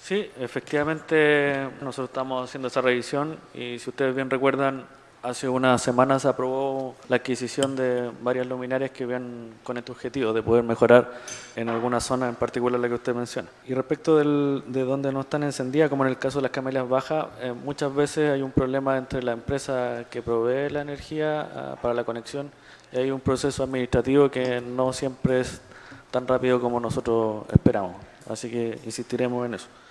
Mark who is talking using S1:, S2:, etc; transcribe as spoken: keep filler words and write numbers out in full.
S1: Sí, efectivamente nosotros estamos haciendo esa revisión y si ustedes bien recuerdan, hace unas semanas se aprobó la adquisición de varias luminarias que vean con este objetivo de poder mejorar en alguna zona, en particular la que usted menciona. Y respecto del, de donde no están encendidas, como en el caso de las camelias bajas, eh, muchas veces hay un problema entre la empresa que provee la energía uh, para la conexión y hay un proceso administrativo que no siempre es tan rápido como nosotros esperamos. Así que insistiremos en eso.